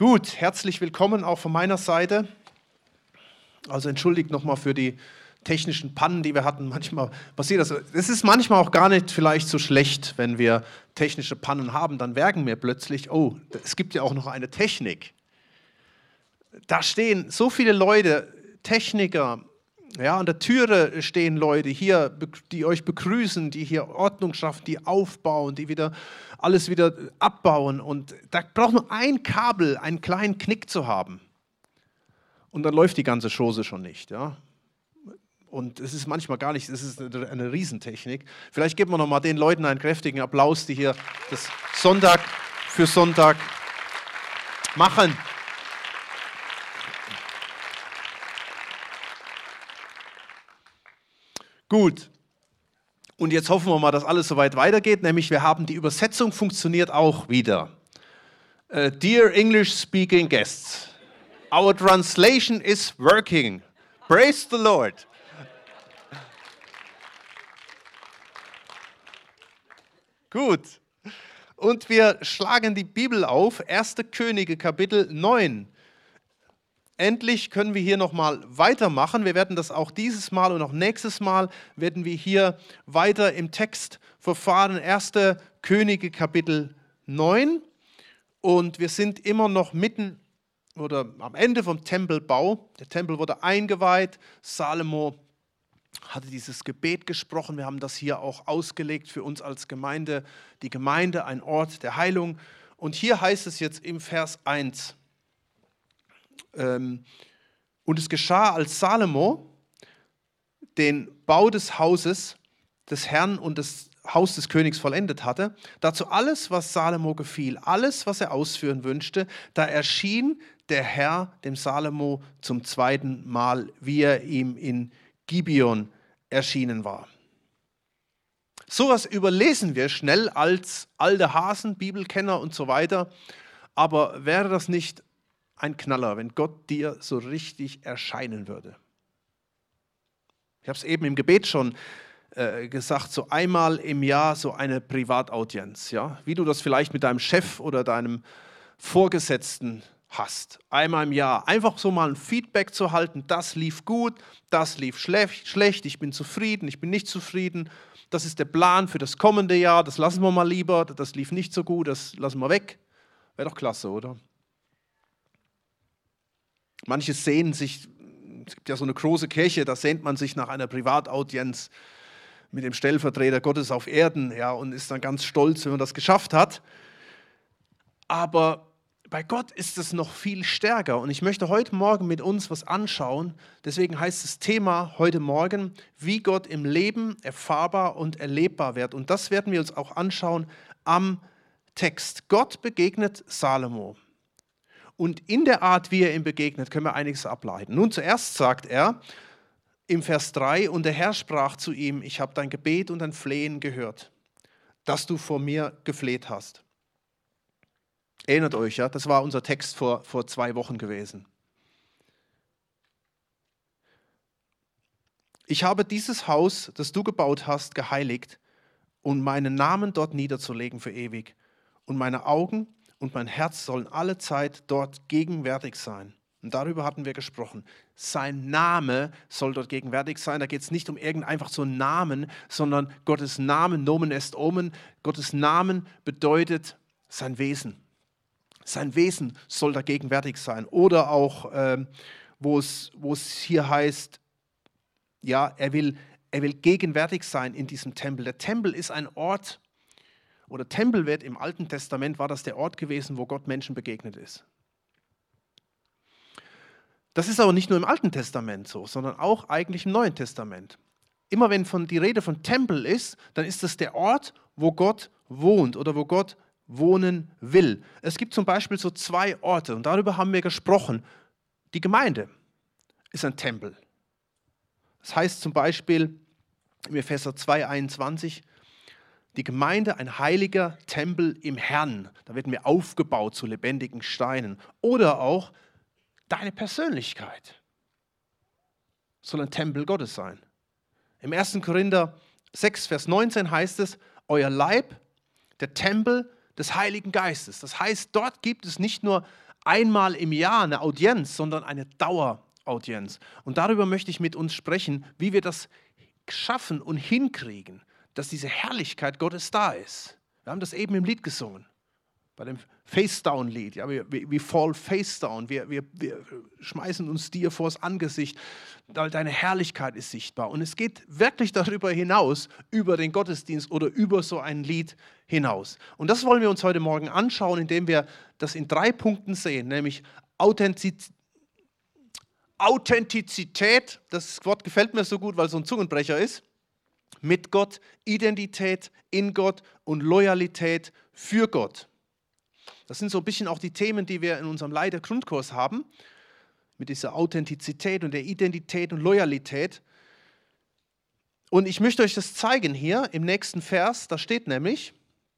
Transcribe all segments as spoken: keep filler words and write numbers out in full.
Gut, herzlich willkommen auch von meiner Seite. Also entschuldigt nochmal für die technischen Pannen, die wir hatten. Manchmal passiert das. Es ist manchmal auch gar nicht vielleicht so schlecht, wenn wir technische Pannen haben. Dann merken wir plötzlich, oh, es gibt ja auch noch eine Technik. Da stehen so viele Leute, Techniker, ja, an der Türe stehen Leute hier, die euch begrüßen, die hier Ordnung schaffen, die aufbauen, die wieder alles wieder abbauen. Und da braucht nur ein Kabel, einen kleinen Knick zu haben. Und dann läuft die ganze Chose schon nicht. Ja? Und es ist manchmal gar nicht, es ist eine, eine Riesentechnik. Vielleicht geben wir noch mal den Leuten einen kräftigen Applaus, die hier das Sonntag für Sonntag machen. Gut, und jetzt hoffen wir mal, dass alles soweit weitergeht, nämlich wir haben die Übersetzung funktioniert auch wieder. Uh, dear English speaking guests, our translation is working. Praise the Lord. Gut, und wir schlagen die Bibel auf, erster Könige Kapitel neun. Endlich können wir hier nochmal weitermachen. Wir werden das auch dieses Mal und auch nächstes Mal werden wir hier weiter im Text verfahren. erster Könige Kapitel neun. Und wir sind immer noch mitten oder am Ende vom Tempelbau. Der Tempel wurde eingeweiht. Salomo hatte dieses Gebet gesprochen. Wir haben das hier auch ausgelegt für uns als Gemeinde. Die Gemeinde, ein Ort der Heilung. Und hier heißt es jetzt im Vers eins. Und es geschah, als Salomo den Bau des Hauses des Herrn und das Haus des Königs vollendet hatte, dazu alles, was Salomo gefiel, alles, was er ausführen wünschte, da erschien der Herr dem Salomo zum zweiten Mal, wie er ihm in Gibeon erschienen war. Sowas überlesen wir schnell als alte Hasen, Bibelkenner und so weiter, aber wäre das nicht ein Knaller, wenn Gott dir so richtig erscheinen würde? Ich habe es eben im Gebet schon äh, gesagt, so einmal im Jahr so eine Privataudienz, ja? Wie du das vielleicht mit deinem Chef oder deinem Vorgesetzten hast. Einmal im Jahr einfach so mal ein Feedback zu halten, das lief gut, das lief schlecht, schlecht, ich bin zufrieden, ich bin nicht zufrieden, das ist der Plan für das kommende Jahr, das lassen wir mal lieber, das lief nicht so gut, das lassen wir weg. Wäre doch klasse, oder? Manche sehnen sich, es gibt ja so eine große Kirche, da sehnt man sich nach einer Privataudienz mit dem Stellvertreter Gottes auf Erden, ja, und ist dann ganz stolz, wenn man das geschafft hat. Aber bei Gott ist es noch viel stärker und ich möchte heute Morgen mit uns was anschauen. Deswegen heißt das Thema heute Morgen, wie Gott im Leben erfahrbar und erlebbar wird. Und das werden wir uns auch anschauen am Text. Gott begegnet Salomo. Und in der Art, wie er ihm begegnet, können wir einiges ableiten. Nun, zuerst sagt er im Vers drei, und der Herr sprach zu ihm, ich habe dein Gebet und dein Flehen gehört, dass du vor mir gefleht hast. Erinnert euch, ja, das war unser Text vor, vor zwei Wochen gewesen. Ich habe dieses Haus, das du gebaut hast, geheiligt, um meinen Namen dort niederzulegen für ewig. Und meine Augen und mein Herz sollen alle Zeit dort gegenwärtig sein. Und darüber hatten wir gesprochen. Sein Name soll dort gegenwärtig sein. Da geht es nicht um irgend einfach so einen Namen, sondern Gottes Namen, Nomen est Omen. Gottes Namen bedeutet sein Wesen. Sein Wesen soll da gegenwärtig sein. Oder auch, äh, wo es, wo es hier heißt, ja, er will, er will gegenwärtig sein in diesem Tempel. Der Tempel ist ein Ort, oder Tempel wird im Alten Testament, war das der Ort gewesen, wo Gott Menschen begegnet ist. Das ist aber nicht nur im Alten Testament so, sondern auch eigentlich im Neuen Testament. Immer wenn von, die Rede von Tempel ist, dann ist das der Ort, wo Gott wohnt oder wo Gott wohnen will. Es gibt zum Beispiel so zwei Orte und darüber haben wir gesprochen. Die Gemeinde ist ein Tempel. Das heißt zum Beispiel im Epheser zwei einundzwanzig, die Gemeinde, ein heiliger Tempel im Herrn. Da werden wir aufgebaut zu lebendigen Steinen. Oder auch deine Persönlichkeit soll ein Tempel Gottes sein. Im ersten Korinther sechs, Vers neunzehn heißt es, euer Leib, der Tempel des Heiligen Geistes. Das heißt, dort gibt es nicht nur einmal im Jahr eine Audienz, sondern eine Daueraudienz. Und darüber möchte ich mit uns sprechen, wie wir das schaffen und hinkriegen, dass diese Herrlichkeit Gottes da ist. Wir haben das eben im Lied gesungen, bei dem Face-Down-Lied. Ja, wir, wir, wir fall face-down, wir, wir, wir schmeißen uns dir vors Angesicht, weil deine Herrlichkeit ist sichtbar. Und es geht wirklich darüber hinaus, über den Gottesdienst oder über so ein Lied hinaus. Und das wollen wir uns heute Morgen anschauen, indem wir das in drei Punkten sehen, nämlich Authentiz- Authentizität, das Wort gefällt mir so gut, weil es so ein Zungenbrecher ist, mit Gott, Identität in Gott und Loyalität für Gott. Das sind so ein bisschen auch die Themen, die wir in unserem Leiter-Grundkurs haben, mit dieser Authentizität und der Identität und Loyalität. Und ich möchte euch das zeigen hier im nächsten Vers, da steht nämlich,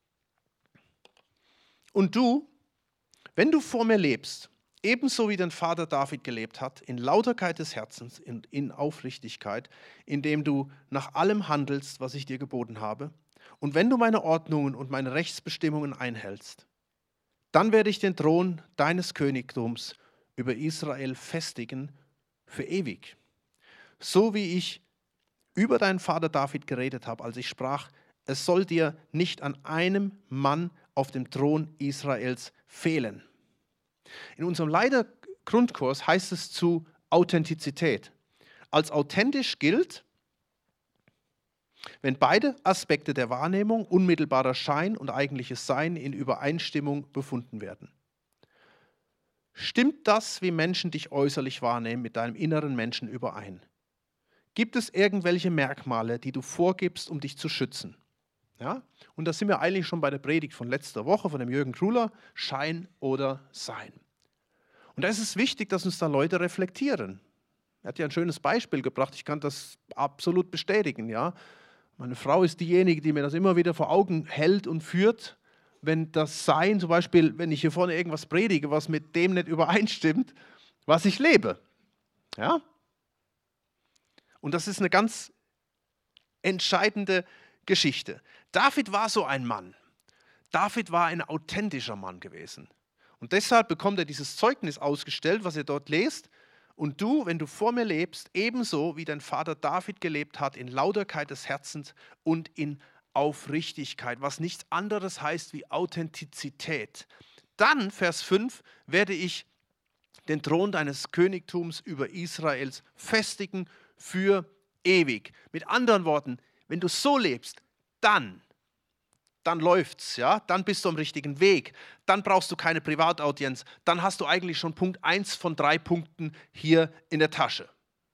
und du, wenn du vor mir lebst, ebenso wie dein Vater David gelebt hat, in Lauterkeit des Herzens, in, in Aufrichtigkeit, indem du nach allem handelst, was ich dir geboten habe, und wenn du meine Ordnungen und meine Rechtsbestimmungen einhältst, dann werde ich den Thron deines Königtums über Israel festigen für ewig. So wie ich über deinen Vater David geredet habe, als ich sprach, es soll dir nicht an einem Mann auf dem Thron Israels fehlen. In unserem Leiter-Grundkurs heißt es zu Authentizität. Als authentisch gilt, wenn beide Aspekte der Wahrnehmung, unmittelbarer Schein und eigentliches Sein in Übereinstimmung befunden werden. Stimmt das, wie Menschen dich äußerlich wahrnehmen, mit deinem inneren Menschen überein? Gibt es irgendwelche Merkmale, die du vorgibst, um dich zu schützen? Ja? Und da sind wir eigentlich schon bei der Predigt von letzter Woche, von dem Jürgen Kruller, Schein oder Sein. Und da ist es wichtig, dass uns da Leute reflektieren. Er hat ja ein schönes Beispiel gebracht, ich kann das absolut bestätigen. Ja? Meine Frau ist diejenige, die mir das immer wieder vor Augen hält und führt, wenn das Sein, zum Beispiel, wenn ich hier vorne irgendwas predige, was mit dem nicht übereinstimmt, was ich lebe. Ja? Und das ist eine ganz entscheidende Geschichte. David war so ein Mann. David war ein authentischer Mann gewesen. Und deshalb bekommt er dieses Zeugnis ausgestellt, was ihr dort lest. Und du, wenn du vor mir lebst, ebenso wie dein Vater David gelebt hat, in Lauterkeit des Herzens und in Aufrichtigkeit, was nichts anderes heißt wie Authentizität. Dann, Vers fünf, werde ich den Thron deines Königtums über Israels festigen für ewig. Mit anderen Worten, wenn du so lebst, dann, dann läuft's, ja, dann bist du am richtigen Weg, dann brauchst du keine Privataudienz, dann hast du eigentlich schon Punkt eins von drei Punkten hier in der Tasche.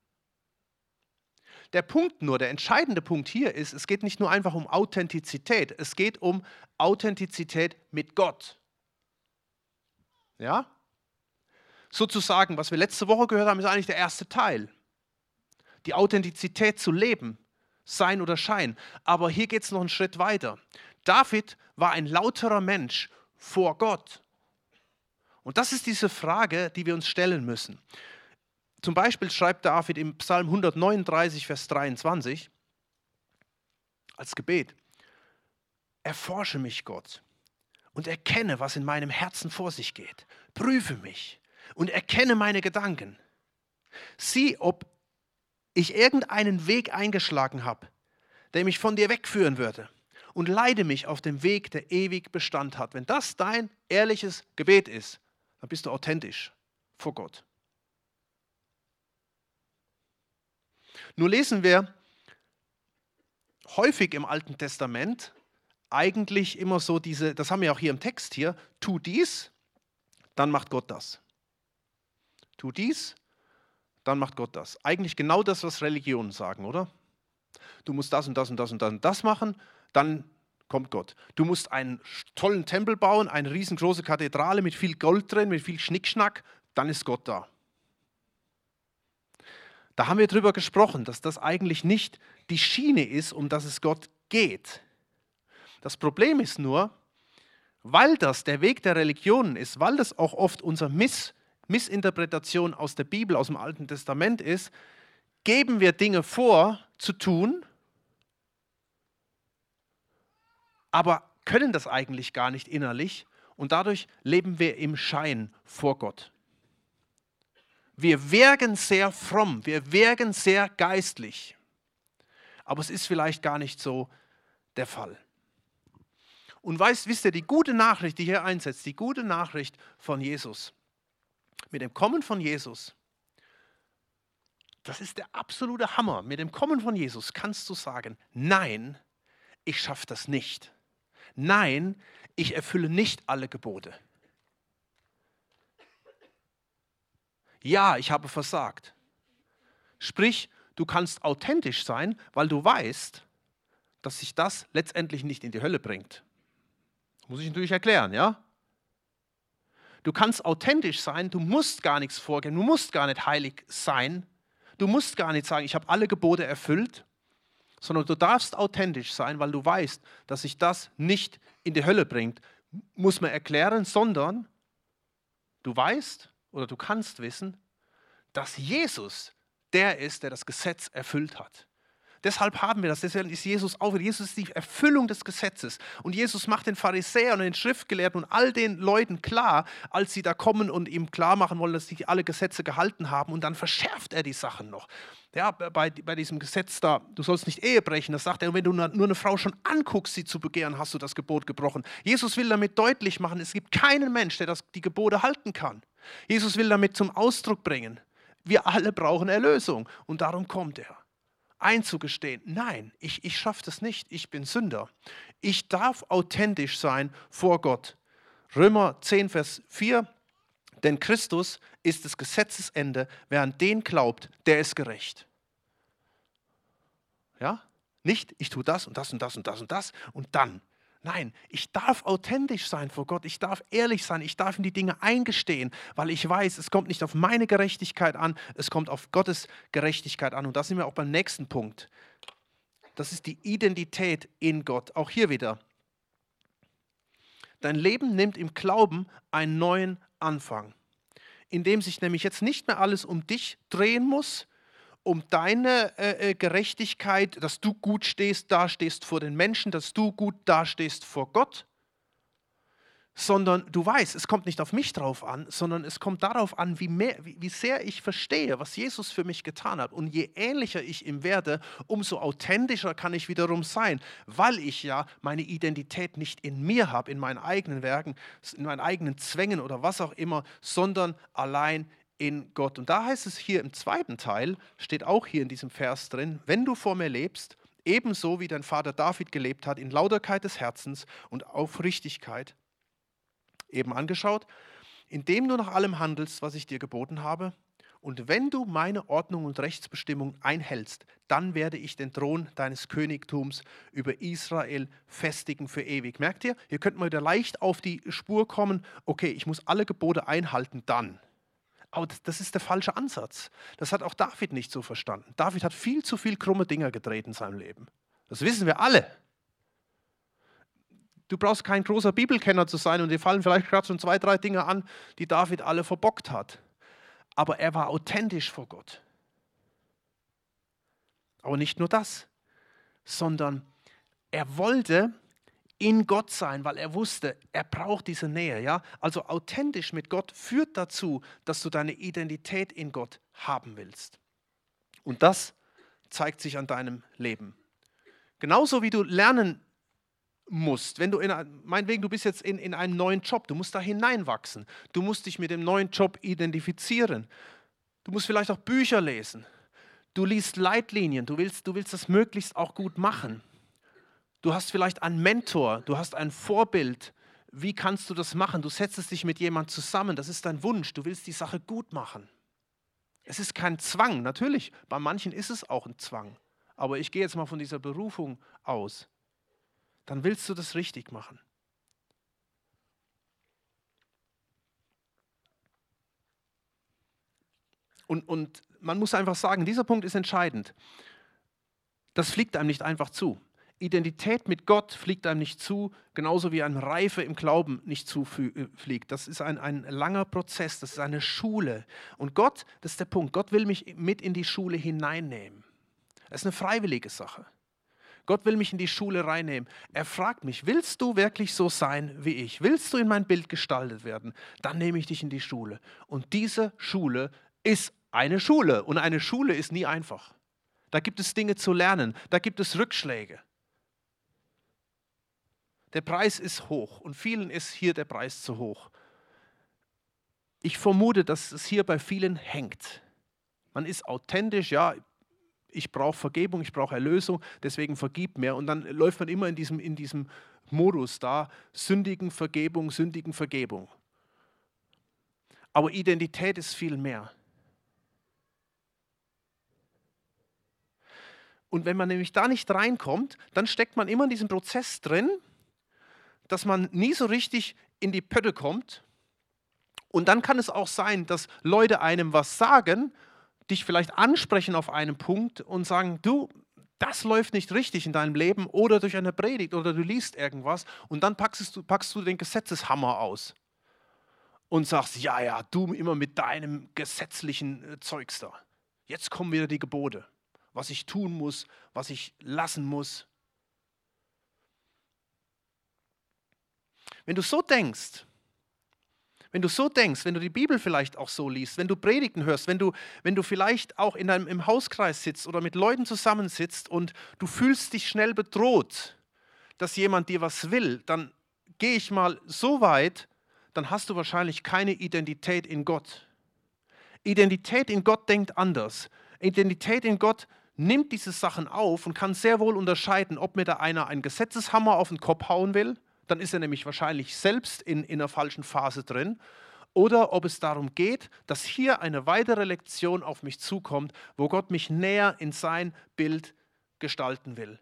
Der Punkt nur, der entscheidende Punkt hier ist, es geht nicht nur einfach um Authentizität, es geht um Authentizität mit Gott. Ja? Sozusagen, was wir letzte Woche gehört haben, ist eigentlich der erste Teil. Die Authentizität zu leben, Sein oder Schein. Aber hier geht es noch einen Schritt weiter. David war ein lauterer Mensch vor Gott. Und das ist diese Frage, die wir uns stellen müssen. Zum Beispiel schreibt David im Psalm hundertneununddreißig, Vers dreiundzwanzig als Gebet: Erforsche mich, Gott, und erkenne, was in meinem Herzen vor sich geht. Prüfe mich und erkenne meine Gedanken. Sieh, ob ich irgendeinen Weg eingeschlagen habe, der mich von dir wegführen würde, und leite mich auf dem Weg, der ewig Bestand hat. Wenn das dein ehrliches Gebet ist, dann bist du authentisch vor Gott. Nur lesen wir häufig im Alten Testament eigentlich immer so diese, das haben wir auch hier im Text hier, tu dies, dann macht Gott das. Tu dies, dann macht Gott das. Eigentlich genau das, was Religionen sagen, oder? Du musst das und das und das und das und das machen, dann kommt Gott. Du musst einen tollen Tempel bauen, eine riesengroße Kathedrale mit viel Gold drin, mit viel Schnickschnack, dann ist Gott da. Da haben wir drüber gesprochen, dass das eigentlich nicht die Schiene ist, um das es Gott geht. Das Problem ist nur, weil das der Weg der Religionen ist, weil das auch oft unsere Miss, Missinterpretation aus der Bibel, aus dem Alten Testament ist, geben wir Dinge vor zu tun, aber können das eigentlich gar nicht innerlich Und dadurch leben wir im Schein vor Gott. Wir wirken sehr fromm, wir wirken sehr geistlich. Aber es ist vielleicht gar nicht so der Fall. Und weißt, wisst ihr, die gute Nachricht, die hier einsetzt, die gute Nachricht von Jesus, mit dem Kommen von Jesus, das ist der absolute Hammer. Mit dem Kommen von Jesus kannst du sagen, nein, ich schaffe das nicht. Nein, ich erfülle nicht alle Gebote. Ja, ich habe versagt. Sprich, du kannst authentisch sein, weil du weißt, dass sich das letztendlich nicht in die Hölle bringt. Muss ich natürlich erklären, ja? Du kannst authentisch sein, du musst gar nichts vorgehen, du musst gar nicht heilig sein, du musst gar nicht sagen, ich habe alle Gebote erfüllt, sondern du darfst authentisch sein, weil du weißt, dass sich das nicht in die Hölle bringt. Muss man erklären, sondern du weißt oder du kannst wissen, dass Jesus der ist, der das Gesetz erfüllt hat. Deshalb haben wir das, deshalb ist Jesus auch, Jesus ist die Erfüllung des Gesetzes. Und Jesus macht den Pharisäern und den Schriftgelehrten und all den Leuten klar, als sie da kommen und ihm klar machen wollen, dass sie alle Gesetze gehalten haben. Und dann verschärft er die Sachen noch. Ja, bei, bei diesem Gesetz da, du sollst nicht Ehe brechen, das sagt er, wenn du nur eine Frau schon anguckst, sie zu begehren, hast du das Gebot gebrochen. Jesus will damit deutlich machen, es gibt keinen Mensch, der das, die Gebote halten kann. Jesus will damit zum Ausdruck bringen, wir alle brauchen Erlösung. Und darum kommt er. Einzugestehen, nein, ich, ich schaffe das nicht, ich bin Sünder. Ich darf authentisch sein vor Gott. Römer zehn, Vers vier, denn Christus ist des Gesetzesende, wer an den glaubt, der ist gerecht. Ja? Nicht, ich tue das und das und das und das und das und dann. Nein, ich darf authentisch sein vor Gott, ich darf ehrlich sein, ich darf in die Dinge eingestehen, weil ich weiß, es kommt nicht auf meine Gerechtigkeit an, es kommt auf Gottes Gerechtigkeit an. Und da sind wir auch beim nächsten Punkt. Das ist die Identität in Gott. Auch hier wieder. Dein Leben nimmt im Glauben einen neuen Anfang, in dem sich nämlich jetzt nicht mehr alles um dich drehen muss, um deine äh, Gerechtigkeit, dass du gut stehst, dastehst vor den Menschen, dass du gut dastehst vor Gott, sondern du weißt, es kommt nicht auf mich drauf an, sondern es kommt darauf an, wie, mehr, wie, wie sehr ich verstehe, was Jesus für mich getan hat. Und je ähnlicher ich ihm werde, umso authentischer kann ich wiederum sein, weil ich ja meine Identität nicht in mir habe, in meinen eigenen Werken, in meinen eigenen Zwängen oder was auch immer, sondern allein in Gott. Und da heißt es hier im zweiten Teil, steht auch hier in diesem Vers drin, wenn du vor mir lebst, ebenso wie dein Vater David gelebt hat, in Lauterkeit des Herzens und Aufrichtigkeit, eben angeschaut, indem du nach allem handelst, was ich dir geboten habe, und wenn du meine Ordnung und Rechtsbestimmung einhältst, dann werde ich den Thron deines Königtums über Israel festigen für ewig. Merkt ihr? Ihr könnt mal wieder leicht auf die Spur kommen, okay, ich muss alle Gebote einhalten, dann. Aber das, das ist der falsche Ansatz. Das hat auch David nicht so verstanden. David hat viel zu viel krumme Dinger gedreht in seinem Leben. Das wissen wir alle. Du brauchst kein großer Bibelkenner zu sein und dir fallen vielleicht gerade schon zwei, drei Dinge an, die David alle verbockt hat. Aber er war authentisch vor Gott. Aber nicht nur das, sondern er wollte in Gott sein, weil er wusste, er braucht diese Nähe. Ja? Also authentisch mit Gott führt dazu, dass du deine Identität in Gott haben willst. Und das zeigt sich an deinem Leben. Genauso wie du lernen musst, wenn du, in, meinetwegen, du bist jetzt in, in einem neuen Job, du musst da hineinwachsen. Du musst dich mit dem neuen Job identifizieren. Du musst vielleicht auch Bücher lesen. Du liest Leitlinien, du willst, du willst das möglichst auch gut machen. Du hast vielleicht einen Mentor, du hast ein Vorbild. Wie kannst du das machen? Du setzt dich mit jemandem zusammen, das ist dein Wunsch, du willst die Sache gut machen. Es ist kein Zwang, natürlich, bei manchen ist es auch ein Zwang. Aber ich gehe jetzt mal von dieser Berufung aus. Dann willst du das richtig machen. Und, und man muss einfach sagen, dieser Punkt ist entscheidend. Das fliegt einem nicht einfach zu. Identität mit Gott fliegt einem nicht zu, genauso wie eine Reife im Glauben nicht zufliegt. Das ist ein, ein langer Prozess, das ist eine Schule. Und Gott, das ist der Punkt, Gott will mich mit in die Schule hineinnehmen. Das ist eine freiwillige Sache. Gott will mich in die Schule reinnehmen. Er fragt mich, willst du wirklich so sein wie ich? Willst du in mein Bild gestaltet werden? Dann nehme ich dich in die Schule. Und diese Schule ist eine Schule. Und eine Schule ist nie einfach. Da gibt es Dinge zu lernen. Da gibt es Rückschläge. Der Preis ist hoch und vielen ist hier der Preis zu hoch. Ich vermute, dass es hier bei vielen hängt. Man ist authentisch, ja, ich brauche Vergebung, ich brauche Erlösung, deswegen vergib mir. Und dann läuft man immer in diesem, in diesem Modus da, sündigen Vergebung, sündigen Vergebung. Aber Identität ist viel mehr. Und wenn man nämlich da nicht reinkommt, dann steckt man immer in diesem Prozess drin, dass man nie so richtig in die Pötte kommt. Und dann kann es auch sein, dass Leute einem was sagen, dich vielleicht ansprechen auf einen Punkt und sagen, du, das läuft nicht richtig in deinem Leben oder durch eine Predigt oder du liest irgendwas und dann packst du, packst du den Gesetzeshammer aus und sagst, ja, ja, du immer mit deinem gesetzlichen Zeugs da. Jetzt kommen wieder die Gebote, was ich tun muss, was ich lassen muss. Wenn du so denkst, Wenn du so denkst, wenn du die Bibel vielleicht auch so liest, wenn du Predigten hörst, wenn du, wenn du vielleicht auch in deinem, im Hauskreis sitzt oder mit Leuten zusammensitzt und du fühlst dich schnell bedroht, dass jemand dir was will, dann gehe ich mal so weit, dann hast du wahrscheinlich keine Identität in Gott. Identität in Gott denkt anders. Identität in Gott nimmt diese Sachen auf und kann sehr wohl unterscheiden, ob mir da einer einen Gesetzeshammer auf den Kopf hauen will, dann ist er nämlich wahrscheinlich selbst in, in einer falschen Phase drin. Oder ob es darum geht, dass hier eine weitere Lektion auf mich zukommt, wo Gott mich näher in sein Bild gestalten will.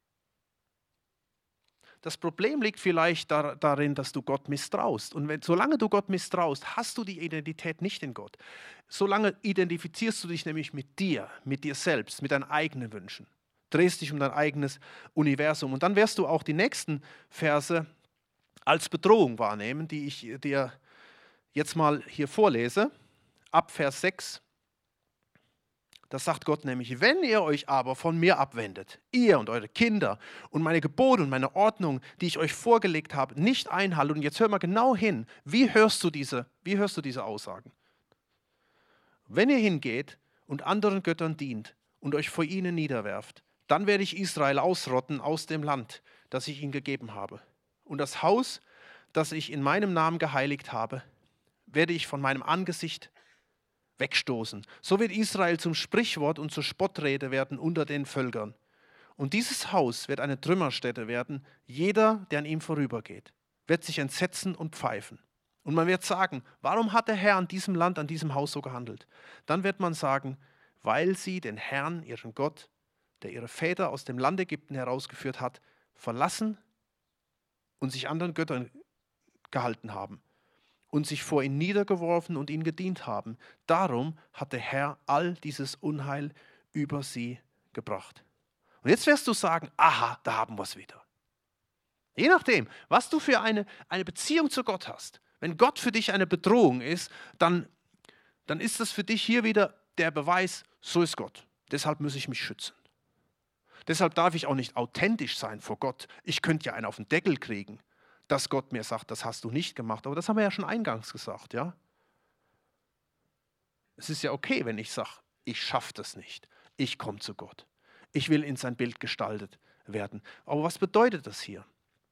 Das Problem liegt vielleicht dar, darin, dass du Gott misstraust. Und wenn, solange du Gott misstraust, hast du die Identität nicht in Gott. Solange identifizierst du dich nämlich mit dir, mit dir selbst, mit deinen eigenen Wünschen. Drehst dich um dein eigenes Universum. Und dann wirst du auch die nächsten Verse als Bedrohung wahrnehmen, die ich dir jetzt mal hier vorlese. Ab Vers sechs. Da sagt Gott nämlich, wenn ihr euch aber von mir abwendet, ihr und eure Kinder und meine Gebote und meine Ordnung, die ich euch vorgelegt habe, nicht einhaltet. Und jetzt hör mal genau hin, wie hörst du diese, wie hörst du diese Aussagen? Wenn ihr hingeht und anderen Göttern dient und euch vor ihnen niederwerft, dann werde ich Israel ausrotten aus dem Land, das ich ihnen gegeben habe. Und das Haus, das ich in meinem Namen geheiligt habe, werde ich von meinem Angesicht wegstoßen. So wird Israel zum Sprichwort und zur Spottrede werden unter den Völkern. Und dieses Haus wird eine Trümmerstätte werden. Jeder, der an ihm vorübergeht, wird sich entsetzen und pfeifen. Und man wird sagen, warum hat der Herr an diesem Land, an diesem Haus so gehandelt? Dann wird man sagen, weil sie den Herrn, ihren Gott, der ihre Väter aus dem Land Ägypten herausgeführt hat, verlassen und sich anderen Göttern gehalten haben und sich vor ihn niedergeworfen und ihnen gedient haben. Darum hat der Herr all dieses Unheil über sie gebracht. Und jetzt wirst du sagen, aha, da haben wir es wieder. Je nachdem, was du für eine, eine Beziehung zu Gott hast. Wenn Gott für dich eine Bedrohung ist, dann, dann ist das für dich hier wieder der Beweis, so ist Gott. Deshalb muss ich mich schützen. Deshalb darf ich auch nicht authentisch sein vor Gott. Ich könnte ja einen auf den Deckel kriegen, dass Gott mir sagt, das hast du nicht gemacht. Aber das haben wir ja schon eingangs gesagt, ja. Es ist ja okay, wenn ich sage, ich schaffe das nicht. Ich komme zu Gott. Ich will in sein Bild gestaltet werden. Aber was bedeutet das hier?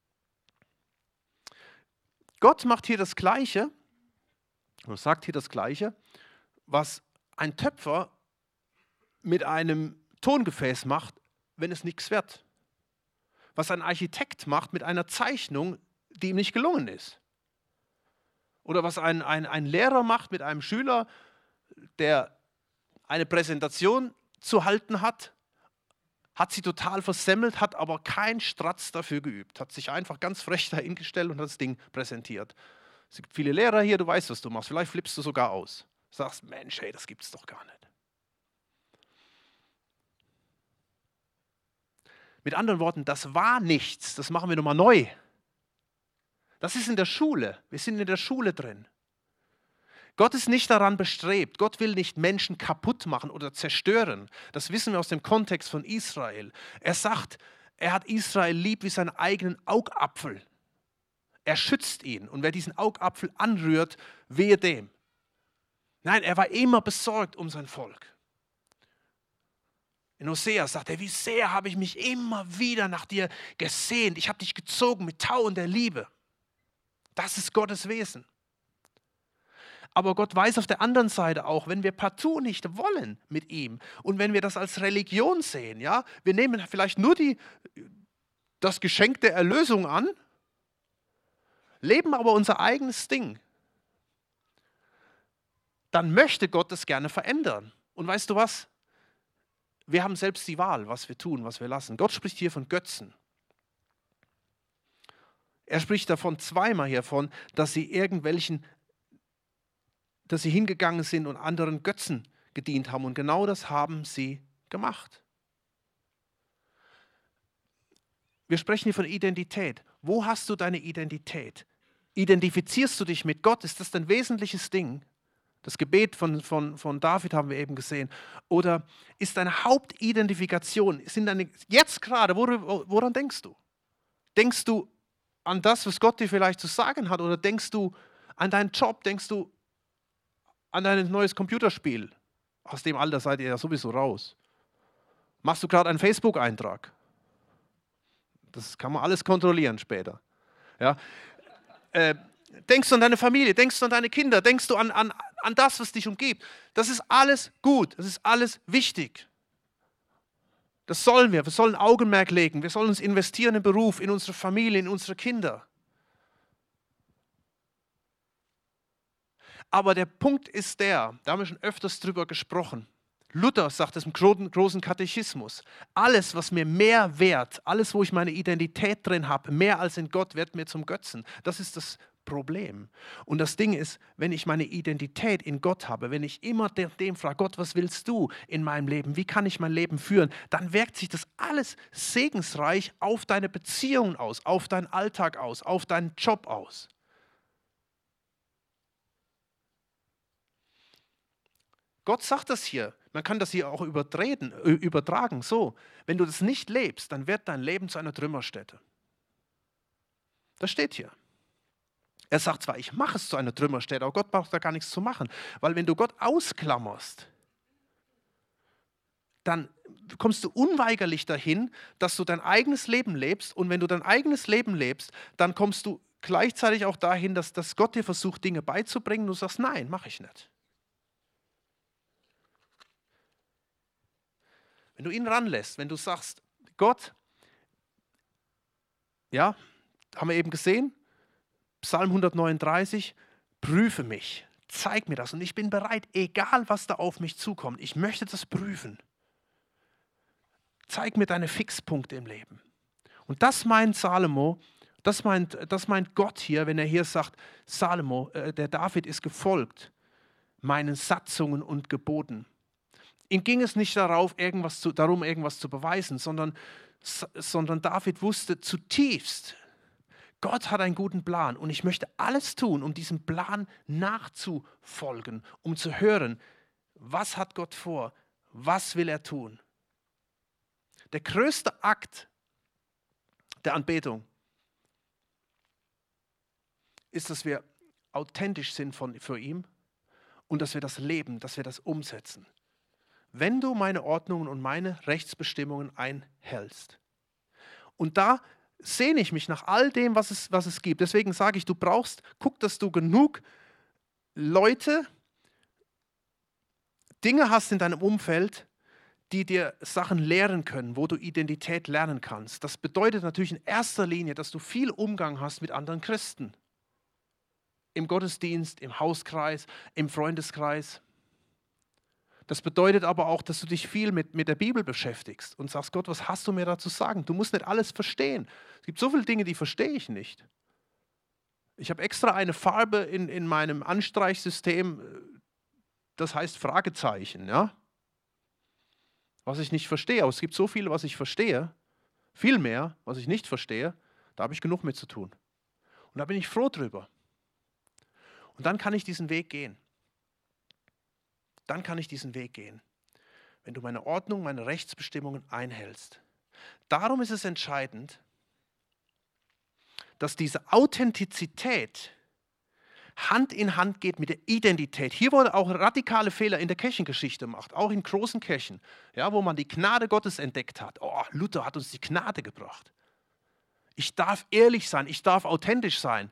Gott macht hier das Gleiche, oder sagt hier das Gleiche, was ein Töpfer mit einem Tongefäß macht, wenn es nichts wird. Was ein Architekt macht mit einer Zeichnung, die ihm nicht gelungen ist. Oder was ein, ein, ein Lehrer macht mit einem Schüler, der eine Präsentation zu halten hat, hat sie total versemmelt, hat aber keinen Stratz dafür geübt, hat sich einfach ganz frech dahingestellt und hat das Ding präsentiert. Es gibt viele Lehrer hier, du weißt, was du machst, vielleicht flippst du sogar aus. Sagst, Mensch, hey, das gibt's doch gar nicht. Mit anderen Worten, das war nichts, das machen wir nochmal neu. Das ist in der Schule, wir sind in der Schule drin. Gott ist nicht daran bestrebt, Gott will nicht Menschen kaputt machen oder zerstören. Das wissen wir aus dem Kontext von Israel. Er sagt, Er hat Israel lieb wie seinen eigenen Augapfel. Er schützt ihn. Und wer diesen Augapfel anrührt, wehe dem. Nein, er war immer besorgt um sein Volk. In Hosea sagt er, wie sehr habe ich mich immer wieder nach dir gesehnt. Ich habe dich gezogen mit Tauen der Liebe. Das ist Gottes Wesen. Aber Gott weiß auf der anderen Seite auch, wenn wir partout nicht wollen mit ihm und wenn wir das als Religion sehen, ja, wir nehmen vielleicht nur die, das Geschenk der Erlösung an, leben aber unser eigenes Ding, dann möchte Gott das gerne verändern. Und weißt du was? Wir haben selbst die Wahl, was wir tun, was wir lassen. Gott spricht hier von Götzen. Er spricht davon zweimal hiervon, dass sie irgendwelchen, dass sie hingegangen sind und anderen Götzen gedient haben. Und genau das haben sie gemacht. Wir sprechen hier von Identität. Wo hast du deine Identität? Identifizierst du dich mit Gott? Ist das dein wesentliches Ding? Das Gebet von, von, von David haben wir eben gesehen. Oder ist deine Hauptidentifikation, sind deine, jetzt gerade, wor, woran denkst du? Denkst du an das, was Gott dir vielleicht zu sagen hat? Oder denkst du an deinen Job? Denkst du an dein neues Computerspiel? Aus dem Alter seid ihr ja sowieso raus. Machst du gerade einen Facebook-Eintrag? Das kann man alles kontrollieren später. Ja. Äh, denkst du an deine Familie? Denkst du an deine Kinder? Denkst du an, an, an das, was dich umgibt? Das ist alles gut. Das ist alles wichtig. Das sollen wir. Wir sollen Augenmerk legen. Wir sollen uns investieren im Beruf, in unsere Familie, in unsere Kinder. Aber der Punkt ist der, da haben wir schon öfters drüber gesprochen. Luther sagt es im großen Katechismus, alles, was mir mehr wert, alles, wo ich meine Identität drin habe, mehr als in Gott, wird mir zum Götzen. Das ist das Problem. Und das Ding ist, wenn ich meine Identität in Gott habe, wenn ich immer dem frage, Gott, was willst du in meinem Leben? Wie kann ich mein Leben führen? Dann wirkt sich das alles segensreich auf deine Beziehungen aus, auf deinen Alltag aus, auf deinen Job aus. Gott sagt das hier. Man kann das hier auch übertreten, übertragen. So, wenn du das nicht lebst, dann wird dein Leben zu einer Trümmerstätte. Das steht hier. Er sagt zwar, ich mache es zu einer Trümmerstätte, aber Gott braucht da gar nichts zu machen. Weil wenn du Gott ausklammerst, dann kommst du unweigerlich dahin, dass du dein eigenes Leben lebst. Und wenn du dein eigenes Leben lebst, dann kommst du gleichzeitig auch dahin, dass, dass Gott dir versucht, Dinge beizubringen. Du sagst, nein, mache ich nicht. Wenn du ihn ranlässt, wenn du sagst, Gott, ja, haben wir eben gesehen, Psalm hundertneununddreißig, prüfe mich, zeig mir das und ich bin bereit, egal was da auf mich zukommt, ich möchte das prüfen. Zeig mir deine Fixpunkte im Leben. Und das meint Salomo, das meint, das meint Gott hier, wenn er hier sagt, Salomo, äh, der David ist gefolgt meinen Satzungen und Geboten. Ihm ging es nicht darauf, irgendwas zu, darum, irgendwas zu beweisen, sondern, sondern David wusste zutiefst, Gott hat einen guten Plan und ich möchte alles tun, um diesem Plan nachzufolgen, um zu hören, was hat Gott vor, was will er tun. Der größte Akt der Anbetung ist, dass wir authentisch sind von, für ihn und dass wir das leben, dass wir das umsetzen. Wenn du meine Ordnungen und meine Rechtsbestimmungen einhältst. Und da sehne ich mich nach all dem, was es, was es gibt. Deswegen sage ich, du brauchst, guck, dass du genug Leute, Dinge hast in deinem Umfeld, die dir Sachen lehren können, wo du Identität lernen kannst. Das bedeutet natürlich in erster Linie, dass du viel Umgang hast mit anderen Christen. Im Gottesdienst, im Hauskreis, im Freundeskreis. Das bedeutet aber auch, dass du dich viel mit, mit der Bibel beschäftigst und sagst, Gott, was hast du mir da zu sagen? Du musst nicht alles verstehen. Es gibt so viele Dinge, die verstehe ich nicht. Ich habe extra eine Farbe in, in meinem Anstreichsystem, das heißt Fragezeichen, ja? Was ich nicht verstehe. Aber es gibt so viel, was ich verstehe, viel mehr, was ich nicht verstehe, da habe ich genug mit zu tun. Und da bin ich froh drüber. Und dann kann ich diesen Weg gehen. Dann kann ich diesen Weg gehen. Wenn du meine Ordnung, meine Rechtsbestimmungen einhältst. Darum ist es entscheidend, dass diese Authentizität Hand in Hand geht mit der Identität. Hier wurde auch radikale Fehler in der Kirchengeschichte gemacht, auch in großen Kirchen, ja, wo man die Gnade Gottes entdeckt hat. Oh, Luther hat uns die Gnade gebracht. Ich darf ehrlich sein, ich darf authentisch sein.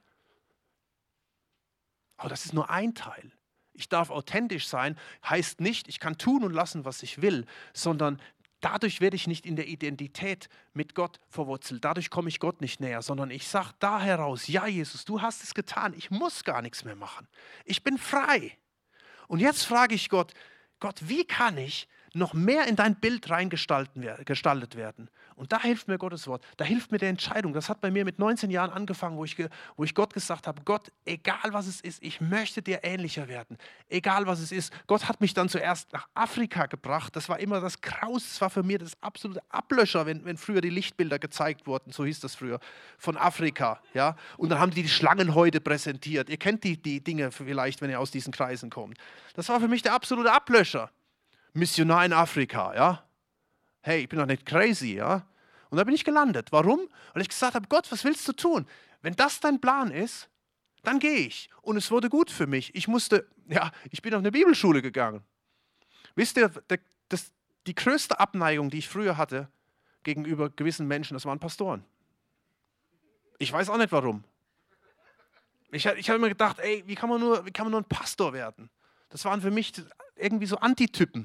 Aber das ist nur ein Teil. Ich darf authentisch sein, heißt nicht, ich kann tun und lassen, was ich will, sondern dadurch werde ich nicht in der Identität mit Gott verwurzelt. Dadurch komme ich Gott nicht näher, sondern ich sage da heraus, ja Jesus, du hast es getan, ich muss gar nichts mehr machen. Ich bin frei. Und jetzt frage ich Gott, Gott, wie kann ich noch mehr in dein Bild reingestaltet werden? Und da hilft mir Gottes Wort, da hilft mir die Entscheidung. Das hat bei mir mit neunzehn Jahren angefangen, wo ich, wo ich Gott gesagt habe, Gott, egal was es ist, ich möchte dir ähnlicher werden. Egal was es ist. Gott hat mich dann zuerst nach Afrika gebracht. Das war immer das Graus, das war für mich das absolute Ablöscher, wenn, wenn früher die Lichtbilder gezeigt wurden, so hieß das früher, von Afrika. Ja? Und dann haben die die Schlangenhäute präsentiert. Ihr kennt die, die Dinge vielleicht, wenn ihr aus diesen Kreisen kommt. Das war für mich der absolute Ablöscher. Missionar in Afrika, ja. Hey, ich bin doch nicht crazy, ja. Und da bin ich gelandet. Warum? Weil ich gesagt habe, Gott, was willst du tun? Wenn das dein Plan ist, dann gehe ich. Und es wurde gut für mich. Ich musste, ja, ich bin auf eine Bibelschule gegangen. Wisst ihr, der, das, die größte Abneigung, die ich früher hatte gegenüber gewissen Menschen, das waren Pastoren. Ich weiß auch nicht warum. Ich, ich habe immer gedacht, ey, wie kann man nur, wie kann man nur ein Pastor werden? Das waren für mich irgendwie so Antitypen.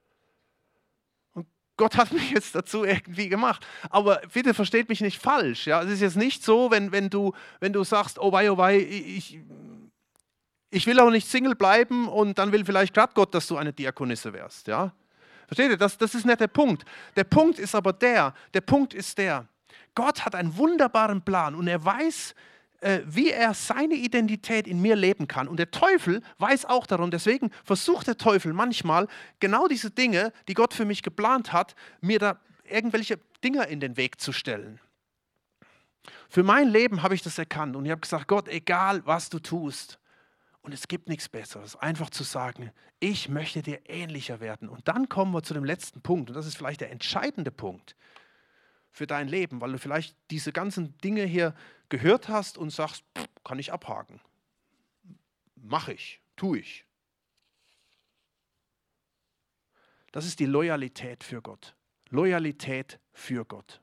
Gott hat mich jetzt dazu irgendwie gemacht. Aber bitte versteht mich nicht falsch. Ja? Es ist jetzt nicht so, wenn, wenn, du, wenn du sagst, oh wei, oh wei, ich, ich will auch nicht Single bleiben und dann will vielleicht gerade Gott, dass du eine Diakonisse wärst. Ja? Versteht ihr? Das, das ist nicht der Punkt. Der Punkt ist aber der, der Punkt ist der, Gott hat einen wunderbaren Plan und er weiß, wie er seine Identität in mir leben kann. Und der Teufel weiß auch darum, deswegen versucht der Teufel manchmal genau diese Dinge, die Gott für mich geplant hat, mir da irgendwelche Dinge in den Weg zu stellen. Für mein Leben habe ich das erkannt und ich habe gesagt, Gott, egal was du tust, und es gibt nichts Besseres, einfach zu sagen, ich möchte dir ähnlicher werden. Und dann kommen wir zu dem letzten Punkt und das ist vielleicht der entscheidende Punkt für dein Leben, weil du vielleicht diese ganzen Dinge hier gehört hast und sagst, pff, kann ich abhaken. Mache ich, tue ich. Das ist die Loyalität für Gott. Loyalität für Gott.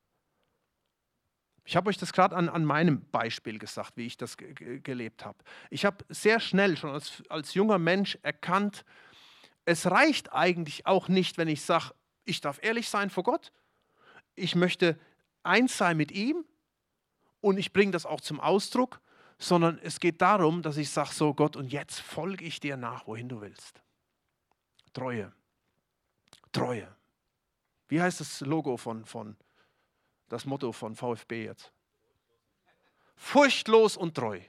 Ich habe euch das gerade an, an meinem Beispiel gesagt, wie ich das ge- gelebt habe. Ich habe sehr schnell schon als, als junger Mensch erkannt, es reicht eigentlich auch nicht, wenn ich sage, ich darf ehrlich sein vor Gott, ich möchte eins sein mit ihm und ich bringe das auch zum Ausdruck, sondern es geht darum, dass ich sage, so Gott, und jetzt folge ich dir nach, wohin du willst. Treue. Treue. Wie heißt das Logo von, von das Motto von VfB jetzt? Furchtlos und treu.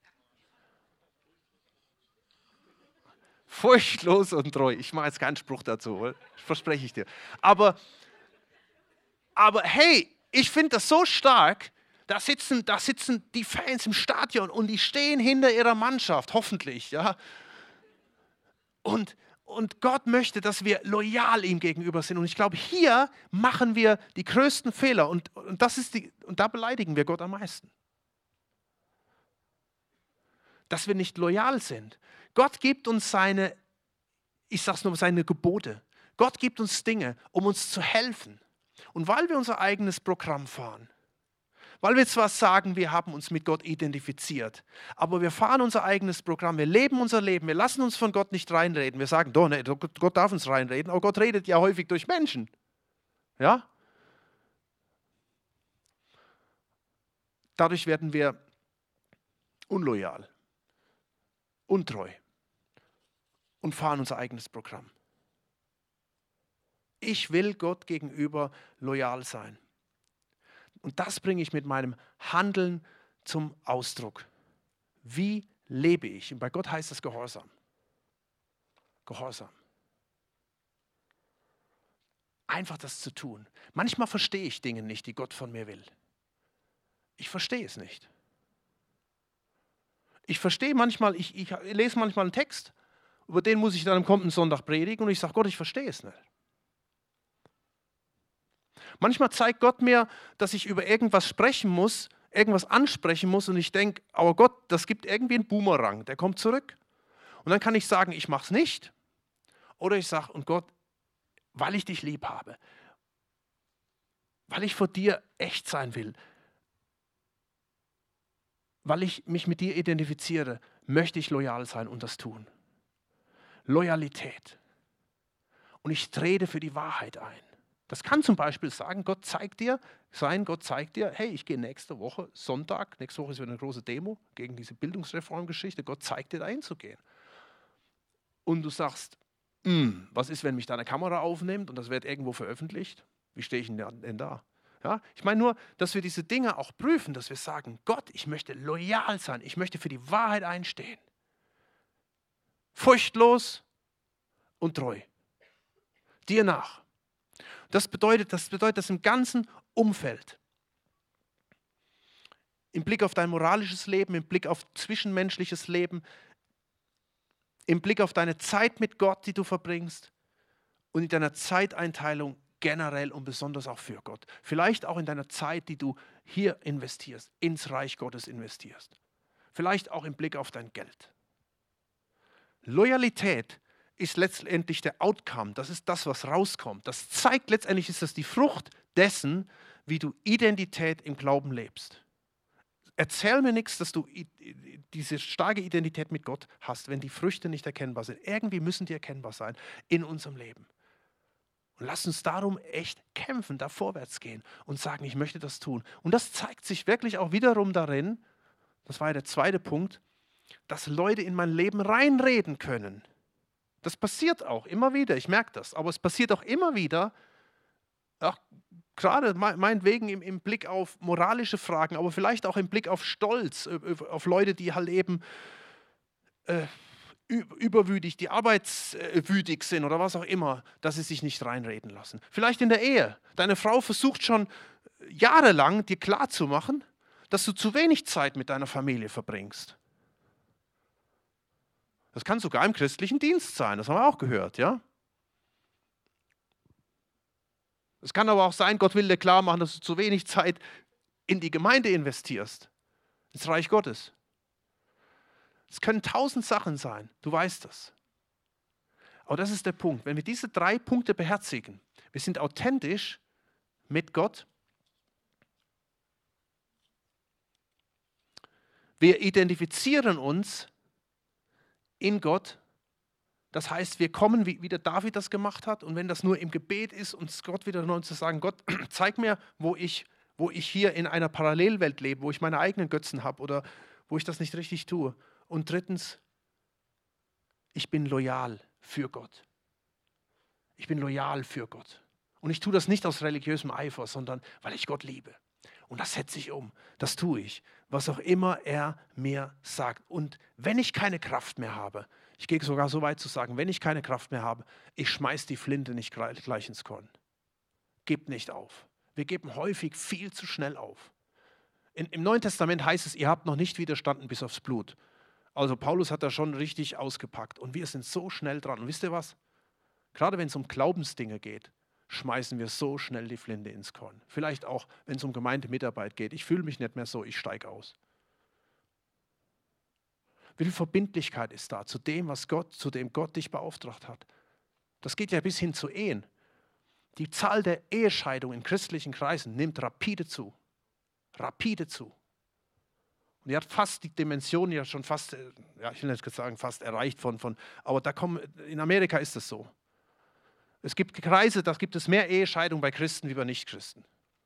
Furchtlos und treu. Ich mache jetzt keinen Spruch dazu, verspreche ich dir. Aber Aber hey, ich finde das so stark, da sitzen, da sitzen die Fans im Stadion und die stehen hinter ihrer Mannschaft, hoffentlich. Ja. Und, und Gott möchte, dass wir loyal ihm gegenüber sind. Und ich glaube, hier machen wir die größten Fehler und, und, das ist die, und da beleidigen wir Gott am meisten. Dass wir nicht loyal sind. Gott gibt uns seine, ich sage es nur, seine Gebote. Gott gibt uns Dinge, um uns zu helfen. Und weil wir unser eigenes Programm fahren, weil wir zwar sagen, wir haben uns mit Gott identifiziert, aber wir fahren unser eigenes Programm, wir leben unser Leben, wir lassen uns von Gott nicht reinreden. Wir sagen, doch, nee, Gott darf uns reinreden, aber Gott redet ja häufig durch Menschen. Ja? Dadurch werden wir unloyal, untreu und fahren unser eigenes Programm. Ich will Gott gegenüber loyal sein. Und das bringe ich mit meinem Handeln zum Ausdruck. Wie lebe ich? Und bei Gott heißt das Gehorsam. Gehorsam. Einfach das zu tun. Manchmal verstehe ich Dinge nicht, die Gott von mir will. Ich verstehe es nicht. Ich verstehe manchmal, ich, ich lese manchmal einen Text, über den muss ich dann am kommenden Sonntag predigen und ich sage, Gott, ich verstehe es nicht. Manchmal zeigt Gott mir, dass ich über irgendwas sprechen muss, irgendwas ansprechen muss und ich denke, aber Gott, das gibt irgendwie einen Boomerang, der kommt zurück. Und dann kann ich sagen, ich mache es nicht. Oder ich sage, und Gott, weil ich dich lieb habe, weil ich vor dir echt sein will, weil ich mich mit dir identifiziere, möchte ich loyal sein und das tun. Loyalität. Und ich trete für die Wahrheit ein. Das kann zum Beispiel sagen, Gott zeigt dir, sein, Gott zeigt dir, hey, ich gehe nächste Woche, Sonntag, nächste Woche ist wieder eine große Demo gegen diese Bildungsreformgeschichte, Gott zeigt dir, da hinzugehen. Und du sagst, was ist, wenn mich da eine Kamera aufnimmt und das wird irgendwo veröffentlicht? Wie stehe ich denn da? Ja, ich meine nur, dass wir diese Dinge auch prüfen, dass wir sagen, Gott, ich möchte loyal sein, ich möchte für die Wahrheit einstehen. Furchtlos und treu. Dir nach. Das bedeutet, das bedeutet das im ganzen Umfeld. Im Blick auf dein moralisches Leben, im Blick auf zwischenmenschliches Leben, im Blick auf deine Zeit mit Gott, die du verbringst und in deiner Zeiteinteilung generell und besonders auch für Gott. Vielleicht auch in deiner Zeit, die du hier investierst, ins Reich Gottes investierst. Vielleicht auch im Blick auf dein Geld. Loyalität ist letztendlich der Outcome, das ist das, was rauskommt. Das zeigt letztendlich, ist das die Frucht dessen, wie du Identität im Glauben lebst. Erzähl mir nichts, dass du diese starke Identität mit Gott hast, wenn die Früchte nicht erkennbar sind. Irgendwie müssen die erkennbar sein in unserem Leben. Und lass uns darum echt kämpfen, da vorwärts gehen und sagen, ich möchte das tun. Und das zeigt sich wirklich auch wiederum darin, das war ja der zweite Punkt, dass Leute in mein Leben reinreden können. Das passiert auch immer wieder, ich merke das. Aber es passiert auch immer wieder, auch gerade meinetwegen im, im Blick auf moralische Fragen, aber vielleicht auch im Blick auf Stolz, auf Leute, die halt eben äh, überwütig, die arbeitswütig sind oder was auch immer, dass sie sich nicht reinreden lassen. Vielleicht in der Ehe. Deine Frau versucht schon jahrelang, dir klarzumachen, dass du zu wenig Zeit mit deiner Familie verbringst. Das kann sogar im christlichen Dienst sein, das haben wir auch gehört, ja? Es kann aber auch sein, Gott will dir klar machen, dass du zu wenig Zeit in die Gemeinde investierst, ins Reich Gottes. Es können tausend Sachen sein, du weißt das. Aber das ist der Punkt, wenn wir diese drei Punkte beherzigen, wir sind authentisch mit Gott, wir identifizieren uns in Gott. Das heißt, wir kommen, wie, wie der David das gemacht hat, und wenn das nur im Gebet ist, uns Gott wieder neu zu sagen, Gott, zeig mir, wo ich, wo ich hier in einer Parallelwelt lebe, wo ich meine eigenen Götzen habe oder wo ich das nicht richtig tue. Und drittens, ich bin loyal für Gott. Ich bin loyal für Gott. Und ich tue das nicht aus religiösem Eifer, sondern weil ich Gott liebe. Und das setze ich um, das tue ich, was auch immer er mir sagt. Und wenn ich keine Kraft mehr habe, ich gehe sogar so weit zu sagen, wenn ich keine Kraft mehr habe, ich schmeiße die Flinte nicht gleich ins Korn. Gebt nicht auf. Wir geben häufig viel zu schnell auf. In, Im Neuen Testament heißt es, ihr habt noch nicht widerstanden bis aufs Blut. Also Paulus hat da schon richtig ausgepackt und wir sind so schnell dran. Und wisst ihr was? Gerade wenn es um Glaubensdinge geht, schmeißen wir so schnell die Flinte ins Korn. Vielleicht auch, wenn es um Gemeindemitarbeit geht. Ich fühle mich nicht mehr so, ich steige aus. Wie viel Verbindlichkeit ist da zu dem, was Gott, zu dem Gott dich beauftragt hat? Das geht ja bis hin zu Ehen. Die Zahl der Ehescheidungen in christlichen Kreisen nimmt rapide zu. Rapide zu. Und die hat fast die Dimension ja schon fast, ja, ich will nicht sagen fast erreicht von, von aber da kommen, in Amerika ist das so. Es gibt Kreise, da gibt es mehr Ehescheidungen bei Christen wie bei Nichtchristen.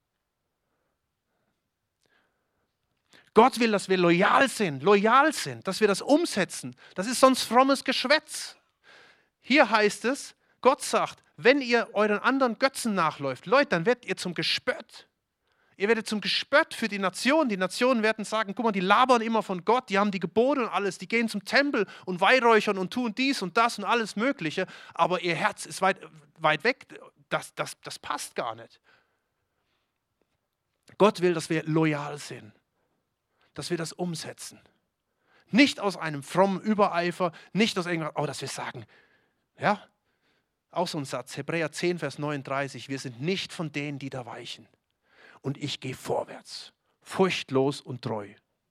Gott will, dass wir loyal sind, loyal sind, dass wir das umsetzen. Das ist sonst frommes Geschwätz. Hier heißt es, Gott sagt, wenn ihr euren anderen Götzen nachläuft, Leute, dann werdet ihr zum Gespött. Ihr werdet zum Gespött für die Nationen. Die Nationen werden sagen, guck mal, die labern immer von Gott, die haben die Gebote und alles, die gehen zum Tempel und weihräuchern und tun dies und das und alles Mögliche, aber ihr Herz ist weit, weit weg, das, das, das passt gar nicht. Gott will, dass wir loyal sind, dass wir das umsetzen. Nicht aus einem frommen Übereifer, nicht aus irgendwas, aber dass wir sagen, ja, Auch so ein Satz, Hebräer zehn, Vers neununddreißig, wir sind nicht von denen, die da weichen. Und ich gehe vorwärts, furchtlos und treu.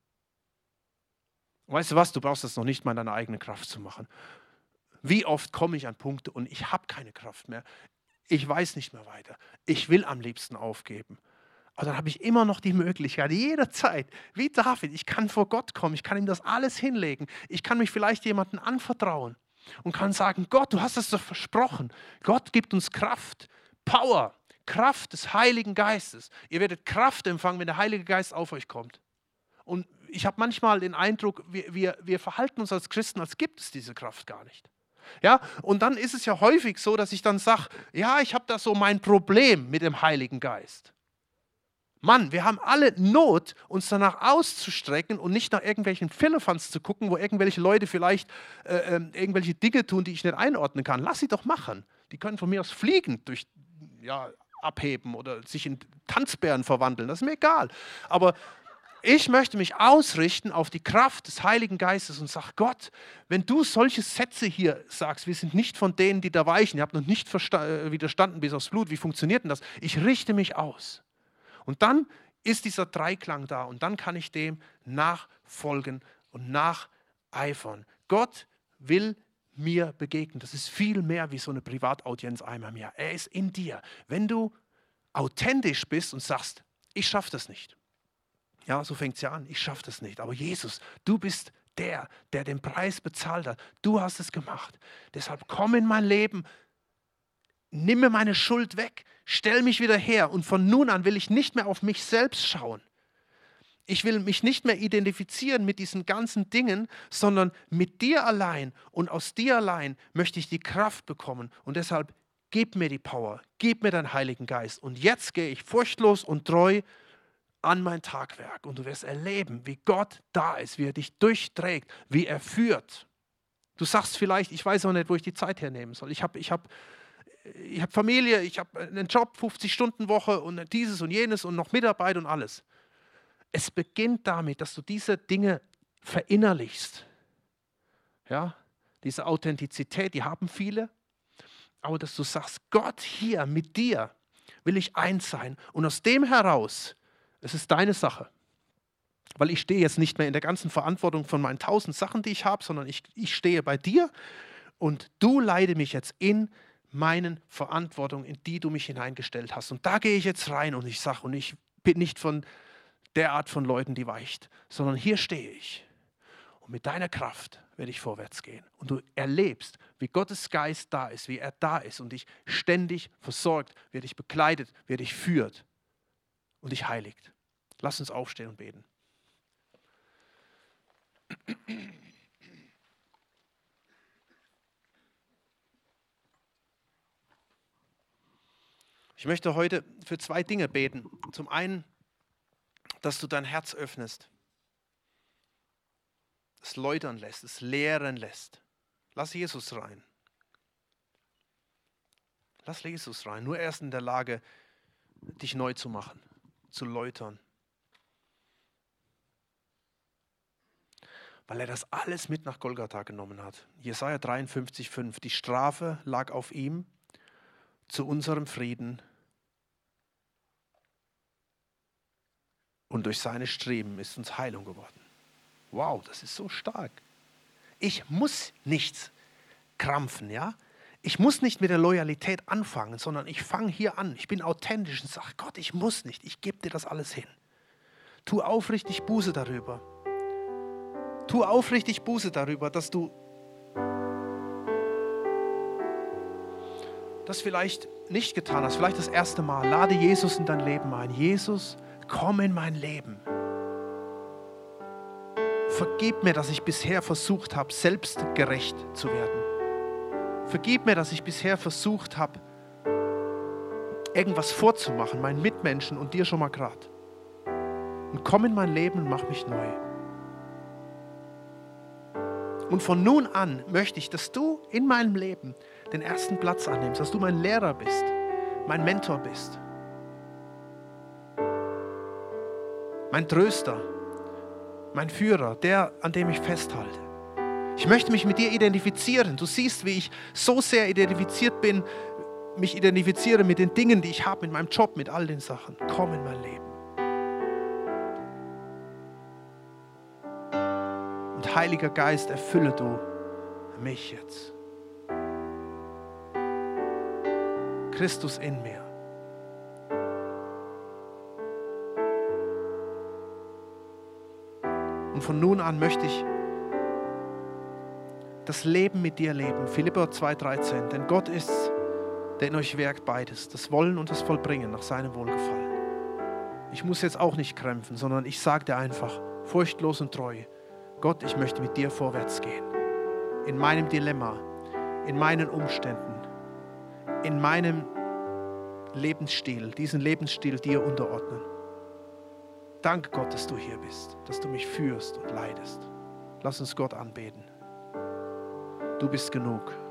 Weißt du was, du brauchst das noch nicht mal in deiner eigenen Kraft zu machen. Wie oft komme ich an Punkte und ich habe keine Kraft mehr. Ich weiß nicht mehr weiter. Ich will am liebsten aufgeben. Aber dann habe ich immer noch die Möglichkeit, jederzeit, wie David, ich kann vor Gott kommen, ich kann ihm das alles hinlegen. Ich kann mich vielleicht jemandem anvertrauen und kann sagen, Gott, du hast es doch versprochen. Gott gibt uns Kraft, Power, Kraft des Heiligen Geistes. Ihr werdet Kraft empfangen, wenn der Heilige Geist auf euch kommt. Und ich habe manchmal den Eindruck, wir, wir, wir verhalten uns als Christen, als gibt es diese Kraft gar nicht. Ja, und dann ist es ja häufig so, dass ich dann sage, ja, ich habe da so mein Problem mit dem Heiligen Geist. Mann, wir haben alle Not, uns danach auszustrecken und nicht nach irgendwelchen Firlefanz zu gucken, wo irgendwelche Leute vielleicht äh, äh, irgendwelche Dinge tun, die ich nicht einordnen kann. Lass sie doch machen. Die können von mir aus fliegen, durch, ja, abheben oder sich in Tanzbären verwandeln. Das ist mir egal. Aber ich möchte mich ausrichten auf die Kraft des Heiligen Geistes und sage, Gott, wenn du solche Sätze hier sagst, wir sind nicht von denen, die da weichen, ihr habt noch nicht widerstanden bis aufs Blut, wie funktioniert denn das? Ich richte mich aus. Und dann ist dieser Dreiklang da und dann kann ich dem nachfolgen und nacheifern. Gott will mir begegnen. Das ist viel mehr wie so eine Privataudienz einmal im Jahr. Er ist in dir. Wenn du authentisch bist und sagst, ich schaffe das nicht. Ja, so fängt es ja an. Ich schaffe das nicht. Aber Jesus, du bist der, der den Preis bezahlt hat. Du hast es gemacht. Deshalb komm in mein Leben. Nimm mir meine Schuld weg. Stell mich wieder her. Und von nun an will ich nicht mehr auf mich selbst schauen. Ich will mich nicht mehr identifizieren mit diesen ganzen Dingen, sondern mit dir allein. Und aus dir allein möchte ich die Kraft bekommen. Und deshalb gib mir die Power. Gib mir deinen Heiligen Geist. Und jetzt gehe ich furchtlos und treu an mein Tagwerk und du wirst erleben, wie Gott da ist, wie er dich durchträgt, wie er führt. Du sagst vielleicht, ich weiß auch nicht, wo ich die Zeit hernehmen soll. Ich habe ich hab, ich hab Familie, ich habe einen Job, fünfzig Stunden Woche und dieses und jenes und noch Mitarbeit und alles. Es beginnt damit, dass du diese Dinge verinnerlichst. Ja, diese Authentizität, die haben viele, aber dass du sagst, Gott, hier mit dir will ich eins sein und aus dem heraus, es ist deine Sache, weil ich stehe jetzt nicht mehr in der ganzen Verantwortung von meinen tausend Sachen, die ich habe, sondern ich, ich stehe bei dir und du leite mich jetzt in meinen Verantwortung, in die du mich hineingestellt hast. Und da gehe ich jetzt rein und ich sage, und ich bin nicht von der Art von Leuten, die weicht, sondern hier stehe ich. Und mit deiner Kraft werde ich vorwärts gehen. Und du erlebst, wie Gottes Geist da ist, wie er da ist und dich ständig versorgt, wie er dich begleitet, wie er dich führt und dich heiligt. Lass uns aufstehen und beten. Ich möchte heute für zwei Dinge beten. Zum einen, dass du dein Herz öffnest, es läutern lässt, es lehren lässt. Lass Jesus rein. Lass Jesus rein. Nur er ist in der Lage, dich neu zu machen, zu läutern. Weil er das alles mit nach Golgatha genommen hat. Jesaja dreiundfünfzig, fünf. Die Strafe lag auf ihm zu unserem Frieden. Und durch seine Striemen ist uns Heilung geworden. Wow, das ist so stark. Ich muss nichts krampfen, ja? Ich muss nicht mit der Loyalität anfangen, sondern ich fange hier an. Ich bin authentisch und sage, Gott, ich muss nicht. Ich gebe dir das alles hin. Tu aufrichtig Buße darüber. Tu aufrichtig Buße darüber, dass du das vielleicht nicht getan hast. Vielleicht das erste Mal. Lade Jesus in dein Leben ein. Jesus, komm in mein Leben. Vergib mir, dass ich bisher versucht habe, selbstgerecht zu werden. Vergib mir, dass ich bisher versucht habe, irgendwas vorzumachen, meinen Mitmenschen und dir schon mal gerade. Und komm in mein Leben und mach mich neu. Und von nun an möchte ich, dass du in meinem Leben den ersten Platz annimmst, dass du mein Lehrer bist, mein Mentor bist, mein Tröster, mein Führer, der, an dem ich festhalte. Ich möchte mich mit dir identifizieren. Du siehst, wie ich so sehr identifiziert bin, mich identifiziere mit den Dingen, die ich habe, mit meinem Job, mit all den Sachen. Komm in mein Leben. Und Heiliger Geist, erfülle du mich jetzt. Christus in mir. Und von nun an möchte ich das Leben mit dir leben. Philipper zwei dreizehn. Denn Gott ist, der in euch wirkt beides, das Wollen und das Vollbringen nach seinem Wohlgefallen. Ich muss jetzt auch nicht kämpfen, sondern ich sage dir einfach, furchtlos und treu, Gott, ich möchte mit dir vorwärts gehen. In meinem Dilemma, in meinen Umständen, in meinem Lebensstil, diesen Lebensstil dir unterordnen. Danke Gott, dass du hier bist, dass du mich führst und leitest. Lass uns Gott anbeten. Du bist genug.